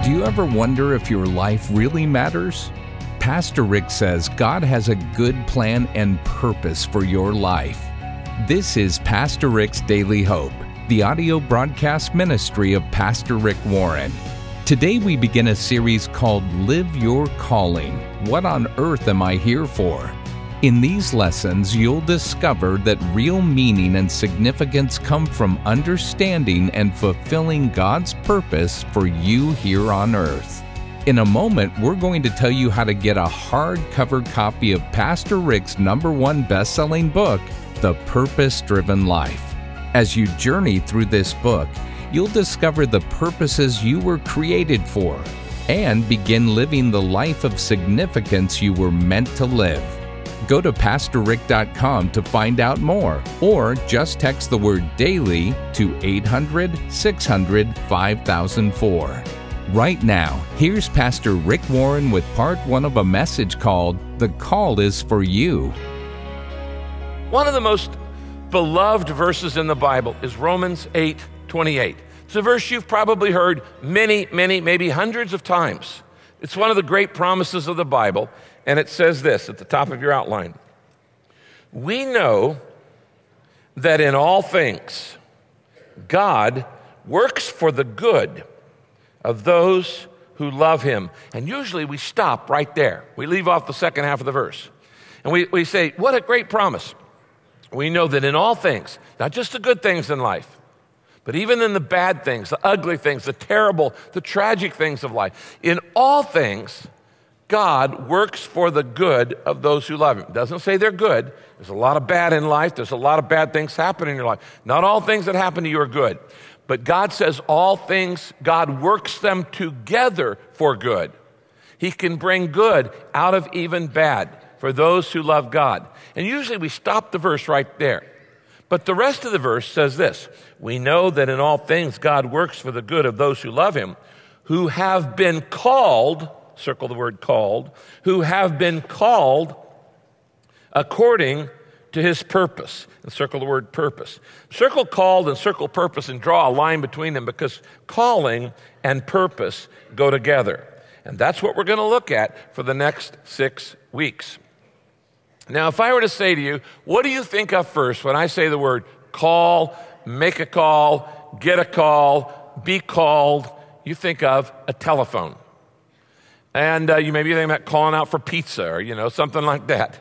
Do you ever wonder if your life really matters? Pastor Rick says God has a good plan and purpose for your life. This is Pastor Rick's Daily Hope, the audio broadcast ministry of Pastor Rick Warren. Today we begin a series called Live Your Calling. What on earth am I here for? In these lessons, you'll discover that real meaning and significance come from understanding and fulfilling God's purpose for you here on earth. In a moment, we're going to tell you how to get a hardcover copy of Pastor Rick's #1 best-selling book, The Purpose-Driven Life. As you journey through this book, you'll discover the purposes you were created for and begin living the life of significance you were meant to live. Go to PastorRick.com to find out more, or just text the word DAILY to 800-600-5004. Right now, here's Pastor Rick Warren with part 1 of a message called The Call is for You. One of the most beloved verses in the Bible is Romans 8:28. It's a verse you've probably heard many, maybe hundreds of times. It's one of the great promises of the Bible, and it says this at the top of your outline. We know that in all things, God works for the good of those who love him. And usually we stop right there. We leave off the second half of the verse. And we say, what a great promise. We know that in all things, not just the good things in life, but even in the bad things, the ugly things, the terrible, the tragic things of life, in all things, God works for the good of those who love him. It doesn't say they're good. There's a lot of bad in life. There's a lot of bad things happen in your life. Not all things that happen to you are good. But God says all things, God works them together for good. He can bring good out of even bad for those who love God. And usually we stop the verse right there. But the rest of the verse says this: we know that in all things God works for the good of those who love him, who have been called, circle the word called, who have been called according to his purpose. And circle the word purpose. Circle called and circle purpose and draw a line between them, because calling and purpose go together. And that's what we're going to look at for the next 6 weeks. Now, if I were to say to you, what do you think of first when I say the word call, make a call, get a call, be called? You think of a telephone. And you maybe think about calling out for pizza or, something like that.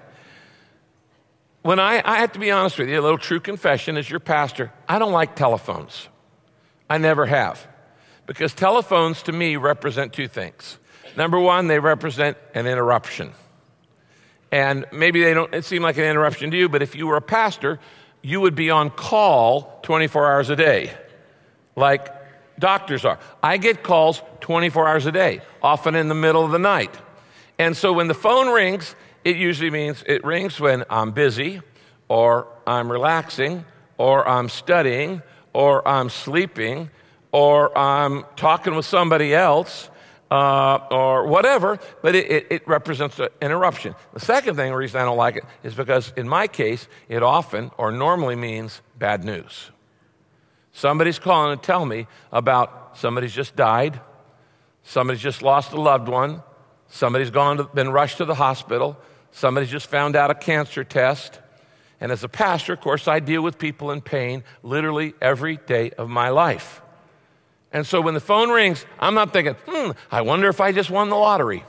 When I have to be honest with you, a little true confession as your pastor, I don't like telephones. I never have. Because telephones to me represent 2 things. Number one, they represent an interruption. And maybe they don't seem like an interruption to you, but if you were a pastor, you would be on call 24 hours a day, like doctors are. I get calls 24 hours a day, often in the middle of the night. And so when the phone rings, it usually means it rings when I'm busy, or I'm relaxing, or I'm studying, or I'm sleeping, or I'm talking with somebody else, or whatever, but it represents an interruption. The second thing, the reason I don't like it, is because in my case, it often or normally means bad news. Somebody's calling to tell me about somebody's just died, somebody's just lost a loved one, somebody's been rushed to the hospital, somebody's just found out a cancer test. And as a pastor, of course, I deal with people in pain literally every day of my life. And so when the phone rings, I'm not thinking, I wonder if I just won the lottery.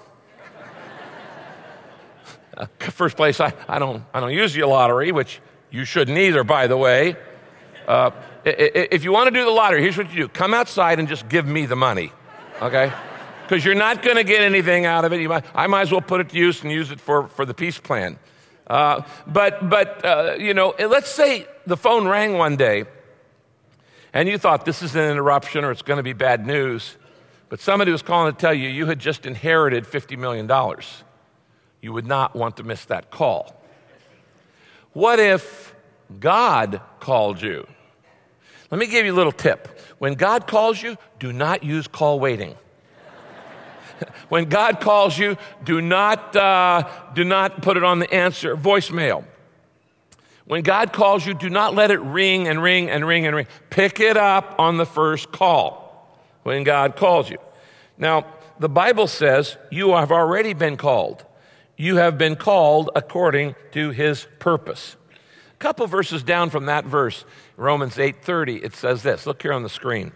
First place, I don't usually a lottery, which you shouldn't either, by the way. If you want to do the lottery, here's what you do. Come outside and just give me the money, okay? Because you're not going to get anything out of it. I might as well put it to use and use it for the peace plan. But let's say the phone rang one day, and you thought this is an interruption or it's going to be bad news, but somebody was calling to tell you you had just inherited $50 million. You would not want to miss that call. What if God called you? Let me give you a little tip. When God calls you, do not use call waiting. When God calls you, do not put it on the answer voicemail. When God calls you, do not let it ring and ring and ring and ring. Pick it up on the first call when God calls you. Now, the Bible says you have already been called. You have been called according to his purpose. A couple verses down from that verse, Romans 8:30, it says this. Look here on the screen.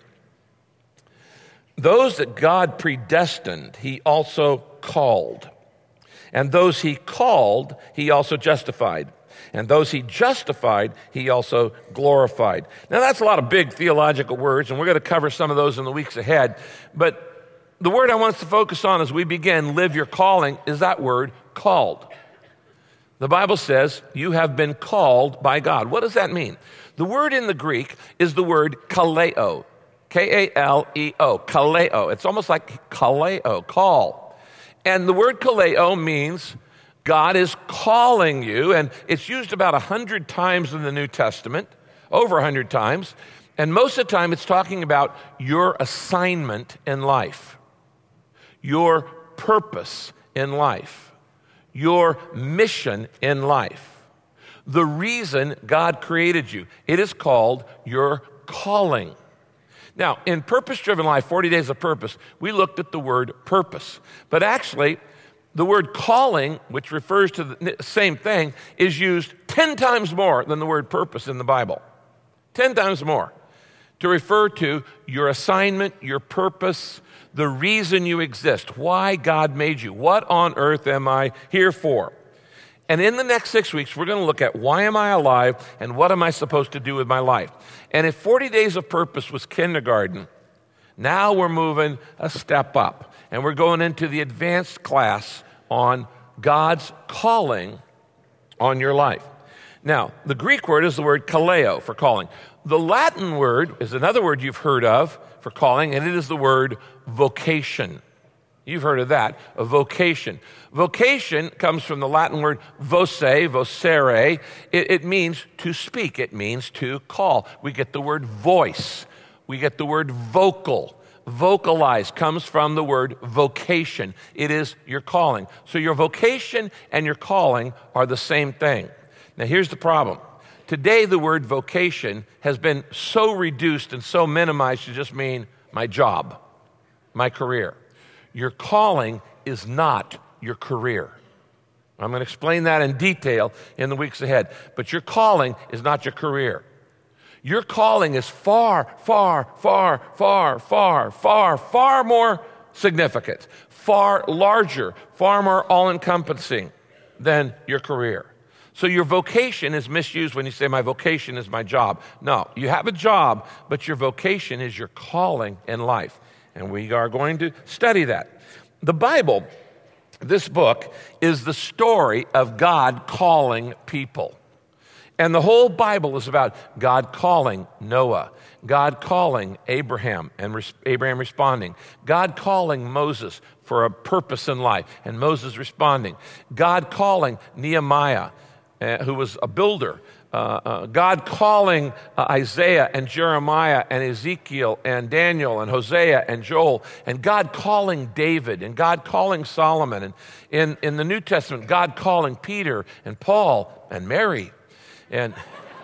Those that God predestined, he also called. And those he called, he also justified. And those he justified, he also glorified. Now, that's a lot of big theological words, and we're going to cover some of those in the weeks ahead. But the word I want us to focus on as we begin, live your calling, is that word, called. The Bible says you have been called by God. What does that mean? The word in the Greek is the word kaleo, K-A-L-E-O, kaleo. It's almost like kaleo, call. And the word kaleo means God is calling you, and it's used about 100 times in the New Testament, over 100 times, and most of the time it's talking about your assignment in life, your purpose in life, your mission in life, the reason God created you. It is called your calling. Now, in Purpose-Driven Life, 40 Days of Purpose, we looked at the word purpose. But actually, the word calling, which refers to the same thing, is used 10 times more than the word purpose in the Bible. 10 times more. To refer to your assignment, your purpose, the reason you exist, why God made you. What on earth am I here for? And in the next 6 weeks, we're going to look at why am I alive and what am I supposed to do with my life. And if 40 Days of Purpose was kindergarten, now we're moving a step up. And we're going into the advanced class on God's calling on your life. Now, the Greek word is the word kaleo for calling. The Latin word is another word you've heard of for calling, and it is the word vocation. You've heard of that, a vocation. Vocation comes from the Latin word vocere. It means to speak. It means to call. We get the word voice. We get the word vocal. Vocalize comes from the word vocation. It is your calling. So your vocation and your calling are the same thing. Now here's the problem. Today the word vocation has been so reduced and so minimized to just mean my job, my career. Your calling is not your career. I'm going to explain that in detail in the weeks ahead. But your calling is not your career. Your calling is far, far, far, far, far, far, far more significant, far larger, far more all-encompassing than your career. So your vocation is misused when you say, my vocation is my job. No, you have a job, but your vocation is your calling in life. And we are going to study that. The Bible, this book, is the story of God calling people. And the whole Bible is about God calling Noah, God calling Abraham, and Abraham responding, God calling Moses for a purpose in life, and Moses responding, God calling Nehemiah, who was a builder, God calling Isaiah and Jeremiah and Ezekiel and Daniel and Hosea and Joel, and God calling David and God calling Solomon, and in the New Testament, God calling Peter and Paul and Mary. And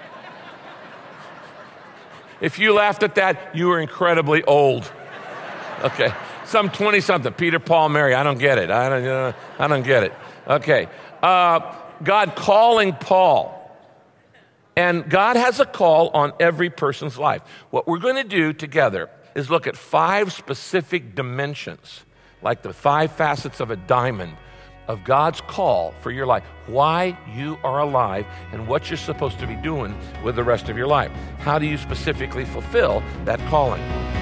if you laughed at that, you were incredibly old. Okay, some 20-something, Peter, Paul, Mary. I don't get it. I don't get it. Okay, God calling Paul. And God has a call on every person's life. What we're going to do together is look at 5 specific dimensions, like the 5 facets of a diamond, of God's call for your life, why you are alive, and what you're supposed to be doing with the rest of your life. How do you specifically fulfill that calling?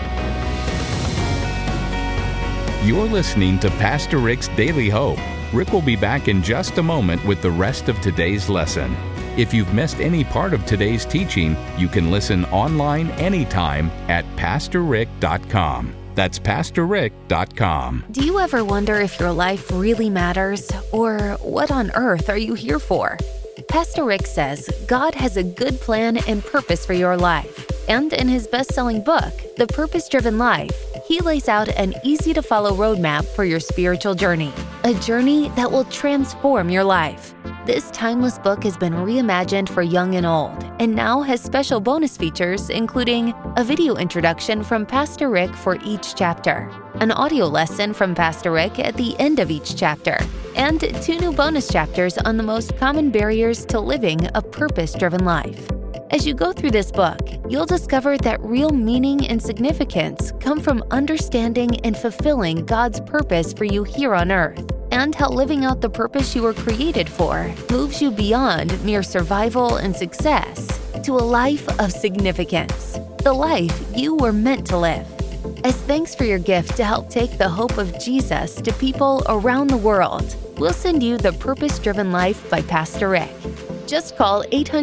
You're listening to Pastor Rick's Daily Hope. Rick will be back in just a moment with the rest of today's lesson. If you've missed any part of today's teaching, you can listen online anytime at PastorRick.com. That's PastorRick.com. Do you ever wonder if your life really matters? Or what on earth are you here for? Pastor Rick says God has a good plan and purpose for your life. And in his best-selling book, The Purpose-Driven Life, he lays out an easy-to-follow roadmap for your spiritual journey. A journey that will transform your life. This timeless book has been reimagined for young and old, and now has special bonus features, including a video introduction from Pastor Rick for each chapter, an audio lesson from Pastor Rick at the end of each chapter, and 2 new bonus chapters on the most common barriers to living a purpose-driven life. As you go through this book, you'll discover that real meaning and significance come from understanding and fulfilling God's purpose for you here on earth, and how living out the purpose you were created for moves you beyond mere survival and success to a life of significance, the life you were meant to live. As thanks for your gift to help take the hope of Jesus to people around the world, we'll send you The Purpose-Driven Life by Pastor Rick. Just call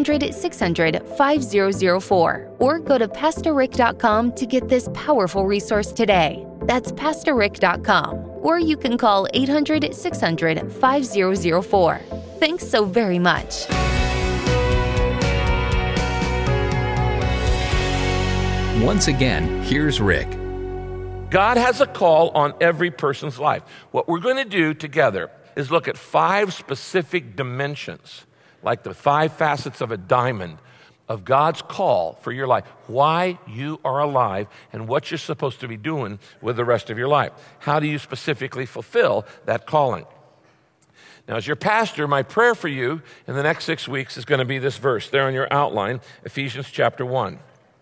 800-600-5004 or go to PastorRick.com to get this powerful resource today. That's PastorRick.com, or you can call 800-600-5004. Thanks so very much. Once again, here's Rick. God has a call on every person's life. What we're going to do together is look at 5 specific dimensions, like the 5 facets of a diamond, of God's call for your life, why you are alive, and what you're supposed to be doing with the rest of your life. How do you specifically fulfill that calling? Now, as your pastor, my prayer for you in the next 6 weeks is going to be this verse there on your outline, Ephesians chapter 1.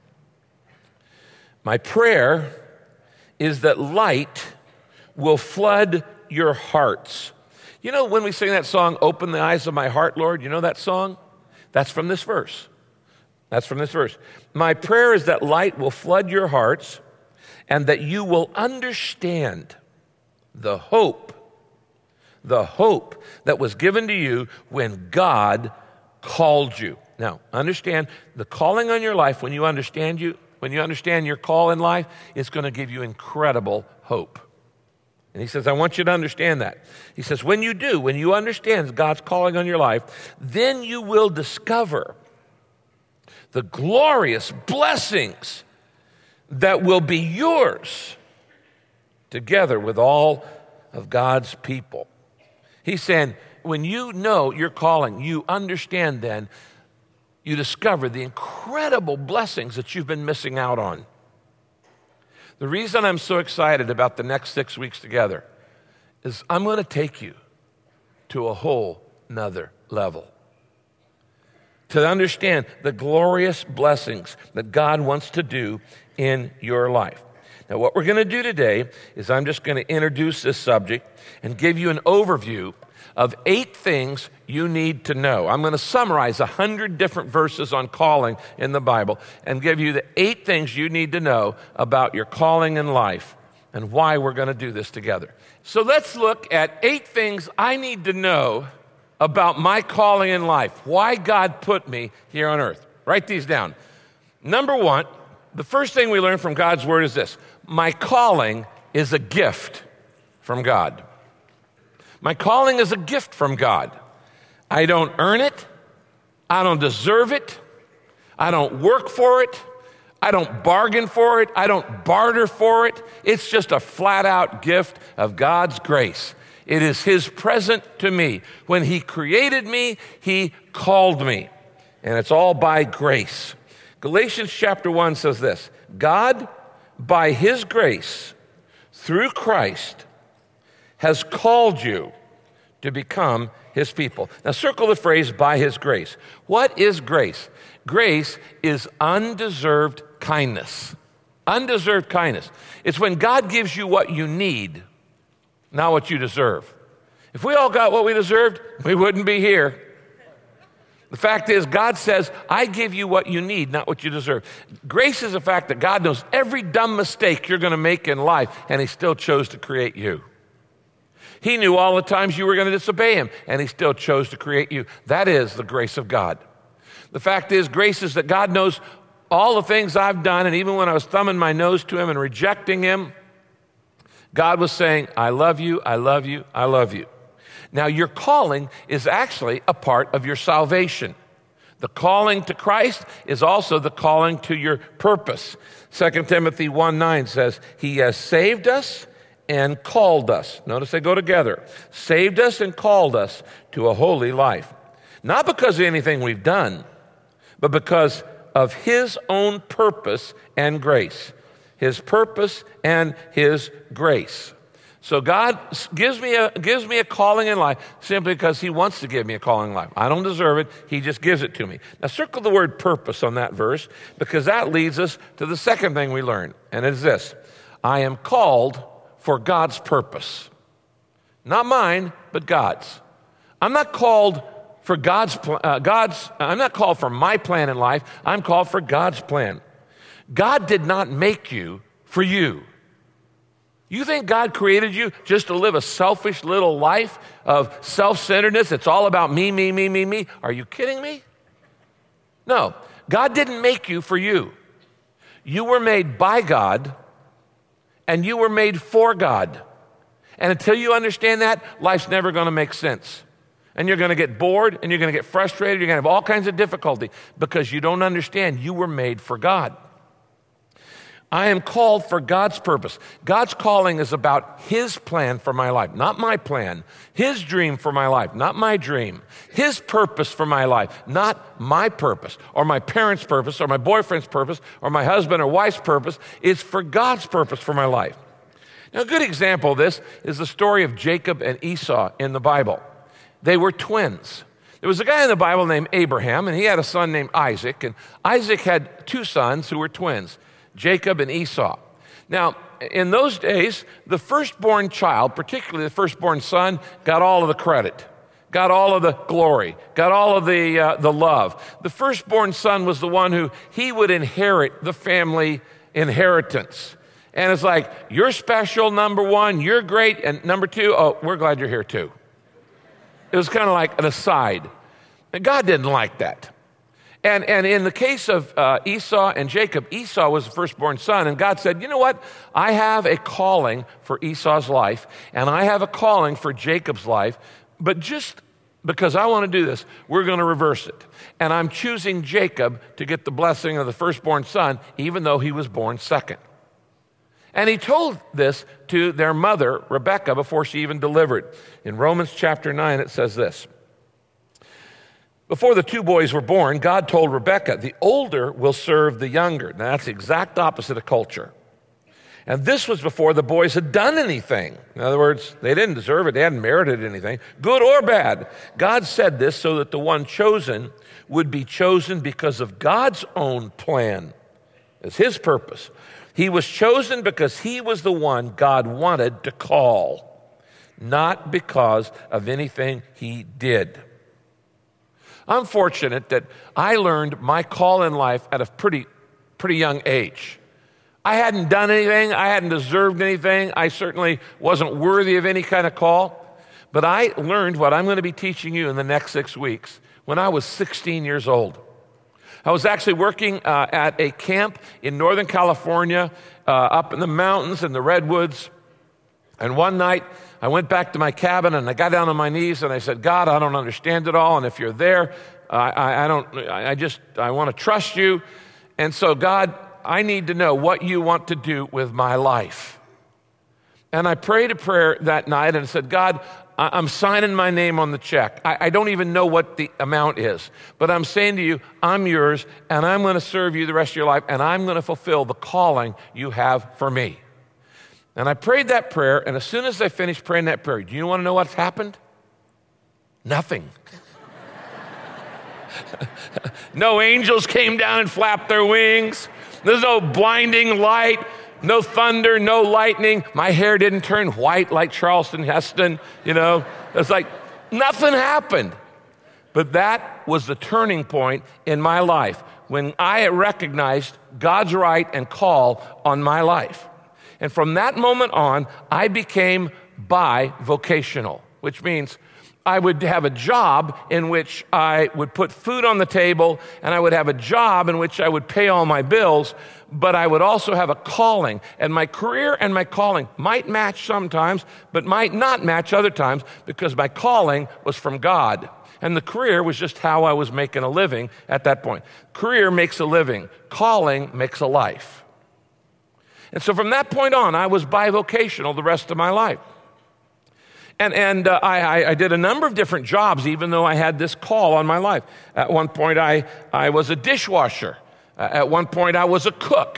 My prayer is that light will flood your hearts. You know, when we sing that song, "Open the Eyes of My Heart, Lord," you know that song? That's from this verse. That's from this verse. My prayer is that light will flood your hearts and that you will understand the hope that was given to you when God called you. Now, understand the calling on your life, when you understand your call in life, it's going to give you incredible hope. And he says, I want you to understand that. He says, when you understand God's calling on your life, then you will discover the glorious blessings that will be yours together with all of God's people. He's saying, when you know your calling, you understand then, you discover the incredible blessings that you've been missing out on. The reason I'm so excited about the next 6 weeks together is I'm going to take you to a whole nother level, to understand the glorious blessings that God wants to do in your life. Now, what we're going to do today is I'm just going to introduce this subject and give you an overview of 8 things you need to know. I'm going to summarize 100 different verses on calling in the Bible and give you the 8 things you need to know about your calling in life and why we're going to do this together. So let's look at 8 things I need to know about my calling in life, why God put me here on earth. Write these down. Number 1, the first thing we learn from God's word is this: my calling is a gift from God. My calling is a gift from God. I don't earn it. I don't deserve it. I don't work for it. I don't bargain for it. I don't barter for it. It's just a flat-out gift of God's grace. It is His present to me. When He created me, He called me. And it's all by grace. Galatians chapter 1 says this: God, by His grace, through Christ, has called you to become His people. Now circle the phrase, by His grace. What is grace? Grace is undeserved kindness. Undeserved kindness. It's when God gives you what you need, not what you deserve. If we all got what we deserved, we wouldn't be here. The fact is, God says, I give you what you need, not what you deserve. Grace is the fact that God knows every dumb mistake you're going to make in life, and He still chose to create you. He knew all the times you were going to disobey Him, and He still chose to create you. That is the grace of God. The fact is, grace is that God knows all the things I've done, and even when I was thumbing my nose to Him and rejecting Him, God was saying, I love you, I love you, I love you. Now, your calling is actually a part of your salvation. The calling to Christ is also the calling to your purpose. 2 Timothy 1:9 says, He has saved us and called us. Notice they go together. Saved us and called us to a holy life. Not because of anything we've done, but because of His own purpose and grace. his purpose, and his grace. So God gives me a calling in life simply because he wants to give me a calling in life. I don't deserve it. He just gives it to me. Now circle the word purpose on that verse, because that leads us to the second thing we learn, and it is this: I am called for God's purpose. Not mine, but God's. I'm not called for I'm not called for my plan in life. I'm called for God's plan. God did not make you for you. You think God created you just to live a selfish little life of self-centeredness? It's all about me, me, me, me, me. Are you kidding me? No, God didn't make you for you. You were made by God, and you were made for God. And until you understand that, life's never going to make sense. And you're going to get bored, and you're going to get frustrated. You're going to have all kinds of difficulty because you don't understand you were made for God. I am called for God's purpose. God's calling is about his plan for my life, not my plan. His dream for my life, not my dream. His purpose for my life, not my purpose, or my parents' purpose, or my boyfriend's purpose, or my husband or wife's purpose. It's for God's purpose for my life. Now, a good example of this is the story of Jacob and Esau in the Bible. They were twins. There was a guy in the Bible named Abraham, and he had a son named Isaac, and Isaac had two sons who were twins, Jacob and Esau. Now, in those days, the firstborn child, particularly the firstborn son, got all of the credit, got all of the glory, got all of the love. The firstborn son was the one who he would inherit the family inheritance. And it's like, you're special, number one, you're great, and number two, oh, we're glad you're here too. It was kind of like an aside. And God didn't like that. And in the case of Esau and Jacob, Esau was the firstborn son, and God said, you know what? I have a calling for Esau's life, and I have a calling for Jacob's life, but just because I want to do this, we're going to reverse it. And I'm choosing Jacob to get the blessing of the firstborn son, even though he was born second. And he told this to their mother, Rebekah, before she even delivered. In Romans chapter 9, it says this: before the two boys were born, God told Rebekah, the older will serve the younger. Now, that's the exact opposite of culture. And this was before the boys had done anything. In other words, they didn't deserve it. They hadn't merited anything, good or bad. God said this so that the one chosen would be chosen because of God's own plan. It's his purpose. He was chosen because he was the one God wanted to call, not because of anything he did. I'm fortunate that I learned my call in life at a pretty young age. I hadn't done anything. I hadn't deserved anything. I certainly wasn't worthy of any kind of call. But I learned what I'm going to be teaching you in the next 6 weeks when I was 16 years old. I was actually working at a camp in Northern California, up in the mountains in the redwoods. And one night, I went back to my cabin and I got down on my knees and I said, God, I don't understand it all. And if you're there, I want to trust you. And so, God, I need to know what you want to do with my life. And I prayed a prayer that night and said, God, I'm signing my name on the check. I don't even know what the amount is, but I'm saying to you, I'm yours, and I'm going to serve you the rest of your life, and I'm going to fulfill the calling you have for me. And I prayed that prayer, and as soon as I finished praying that prayer, do you want to know what's happened? Nothing. No angels came down and flapped their wings. There's no blinding light. No thunder, no lightning. My hair didn't turn white like Charleston Heston, It's like nothing happened. But that was the turning point in my life when I recognized God's right and call on my life. And from that moment on, I became bivocational, which means I would have a job in which I would put food on the table, and I would have a job in which I would pay all my bills, but I would also have a calling. And my career and my calling might match sometimes, but might not match other times, because my calling was from God. And the career was just how I was making a living at that point. Career makes a living. Calling makes a life. And so from that point on, I was bivocational the rest of my life. And I did a number of different jobs, even though I had this call on my life. At one point, I was a dishwasher. At one point, I was a cook.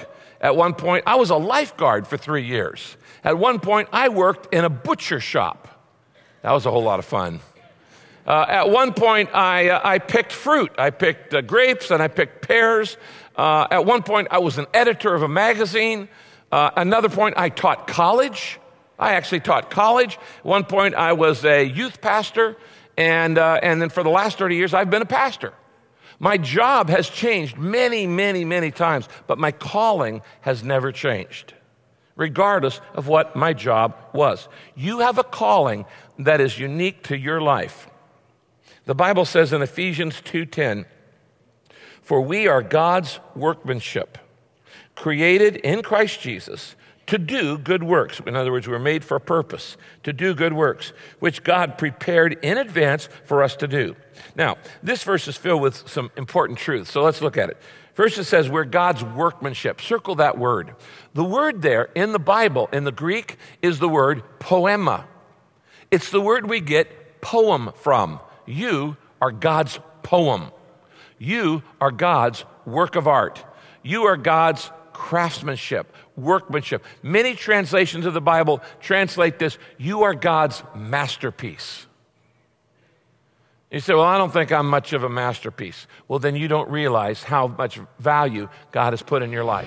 At one point, I was a lifeguard for 3 years. At one point, I worked in a butcher shop. That was a whole lot of fun. At one point, I picked fruit. I picked grapes and I picked pears. At one point, I was an editor of a magazine. Another point, I taught college. I actually taught college. At one point, I was a youth pastor. And then for the last 30 years, I've been a pastor. My job has changed many, many, many times, but my calling has never changed, regardless of what my job was. You have a calling that is unique to your life. The Bible says in Ephesians 2:10, "For we are God's workmanship, created in Christ Jesus to do good works." In other words, we're made for a purpose, to do good works, which God prepared in advance for us to do. Now, this verse is filled with some important truths, so let's look at it. First, it says we're God's workmanship. Circle that word. The word there in the Bible, in the Greek, is the word poema. It's the word we get poem from. You are God's poem. You are God's work of art. You are God's craftsmanship, workmanship. Many translations of the Bible translate this, you are God's masterpiece. You say, well, I don't think I'm much of a masterpiece. Well, then you don't realize how much value God has put in your life.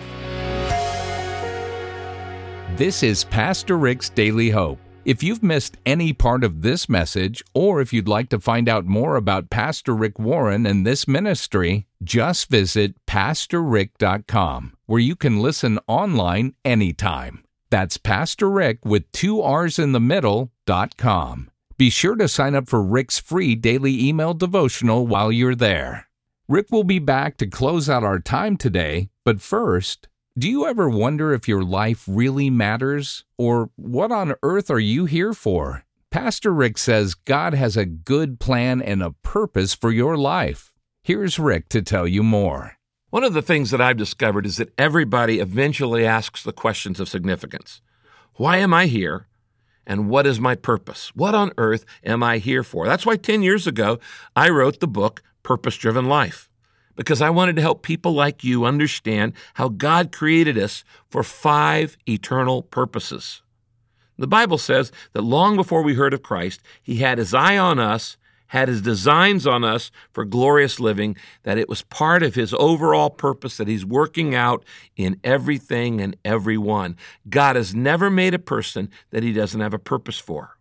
This is Pastor Rick's Daily Hope. If you've missed any part of this message, or if you'd like to find out more about Pastor Rick Warren and this ministry, just visit PastorRick.com, where you can listen online anytime. That's Pastor Rick with 2 R's in the middle.com. Be sure to sign up for Rick's free daily email devotional while you're there. Rick will be back to close out our time today, but first, do you ever wonder if your life really matters? Or what on earth are you here for? Pastor Rick says God has a good plan and a purpose for your life. Here's Rick to tell you more. One of the things that I've discovered is that everybody eventually asks the questions of significance. Why am I here? And what is my purpose? What on earth am I here for? That's why 10 years ago, I wrote the book, Purpose-Driven Life, because I wanted to help people like you understand how God created us for 5 eternal purposes. The Bible says that long before we heard of Christ, He had His eye on us, had His designs on us for glorious living, that it was part of His overall purpose that He's working out in everything and everyone. God has never made a person that He doesn't have a purpose for.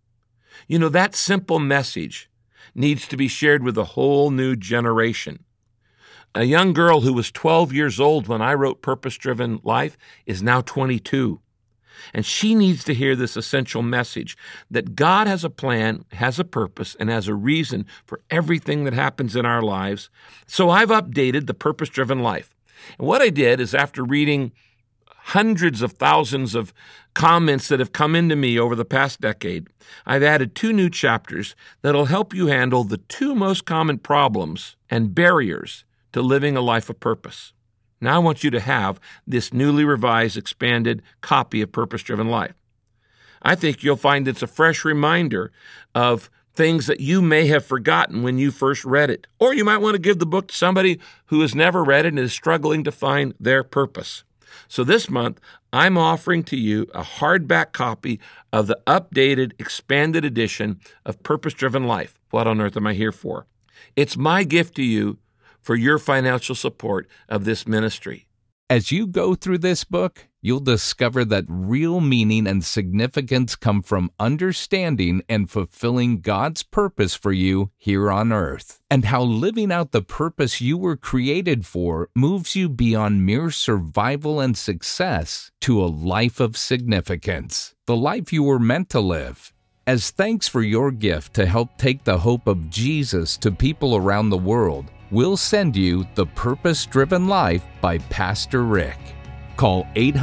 You know, that simple message needs to be shared with a whole new generation. A young girl who was 12 years old when I wrote Purpose-Driven Life is now 22. And she needs to hear this essential message that God has a plan, has a purpose, and has a reason for everything that happens in our lives. So I've updated the Purpose-Driven Life. And what I did is, after reading hundreds of thousands of comments that have come into me over the past decade, I've added 2 new chapters that'll help you handle the 2 most common problems and barriers to living a life of purpose. Now I want you to have this newly revised, expanded copy of Purpose-Driven Life. I think you'll find it's a fresh reminder of things that you may have forgotten when you first read it. Or you might want to give the book to somebody who has never read it and is struggling to find their purpose. So this month, I'm offering to you a hardback copy of the updated, expanded edition of Purpose-Driven Life. What on earth am I here for? It's my gift to you for your financial support of this ministry. As you go through this book, you'll discover that real meaning and significance come from understanding and fulfilling God's purpose for you here on earth, and how living out the purpose you were created for moves you beyond mere survival and success to a life of significance, the life you were meant to live. As thanks for your gift to help take the hope of Jesus to people around the world, we'll send you The Purpose-Driven Life by Pastor Rick. Call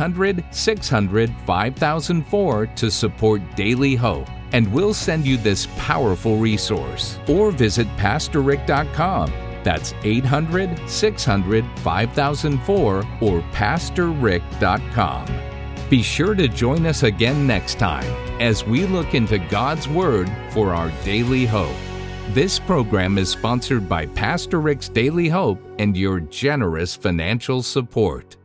800-600-5004 to support Daily Hope, and we'll send you this powerful resource. Or visit PastorRick.com. That's 800-600-5004 or PastorRick.com. Be sure to join us again next time as we look into God's Word for our daily hope. This program is sponsored by Pastor Rick's Daily Hope and your generous financial support.